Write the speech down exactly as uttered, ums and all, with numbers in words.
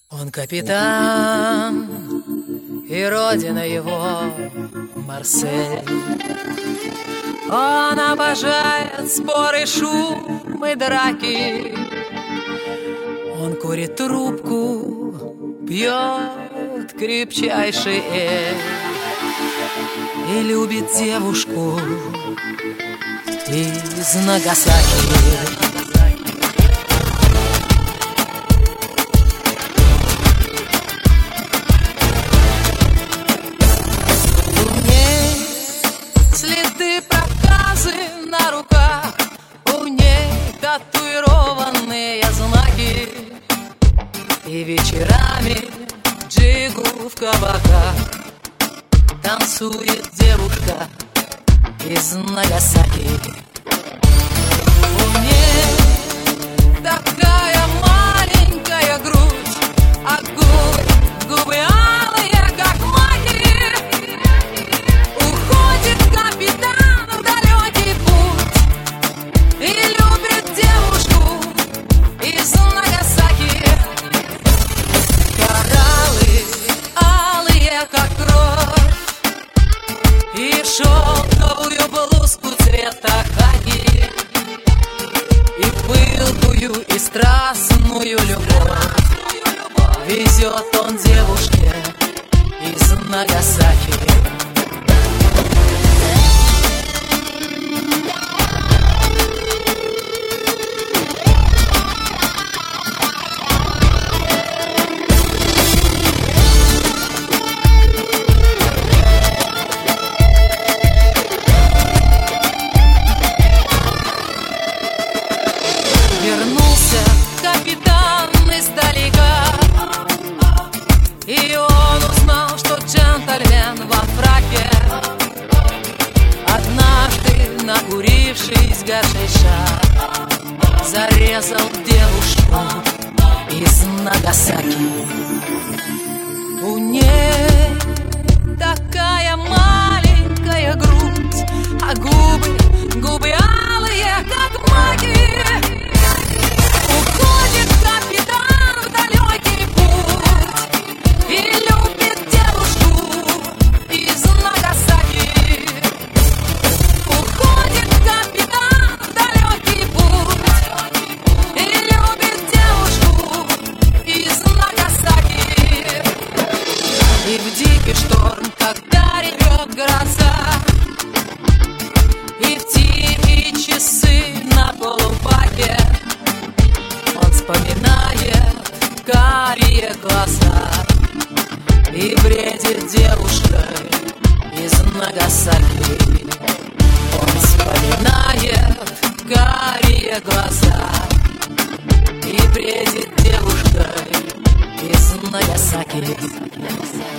Он капитан, и родина его Марсель. Он обожает споры, шум и драки. Он курит трубку, пьет крепчайший эль и любит девушку из Нагасаки. Следы проказы на руках, у ней татуированные знаки. И вечерами джигу в кабаках танцует девушка из Нагасаки. У ней такая маленькая грудь, а губы, губы алые, как маки. Уходит капитан в далекий путь и любит девушку из Нагасаки. Кораллы алые, как кровь, и шелковую блузку цвета хаки, и пылкую и страстную любовь везет он девушке из Нагасаки. Вернулся капитан издалека, и он узнал, что джентльмен во фраке однажды, накурившись гашиша, зарезал девушку из Нагасаки. У ней такая маленькая грудь, а губы, губы алые, как маки. Уходит капитан в далекий путь и любит девушку из Нагасаки. Уходит капитан в далекий путь и любит девушку из Нагасаки. И в дикий шторм, когда ревет гроза, и в тихие часы на полупаке он вспоминает карие глаза и бредит девушкой из Нагасаки. Он вспоминает карие глаза и бредит девушкой из Нагасаки.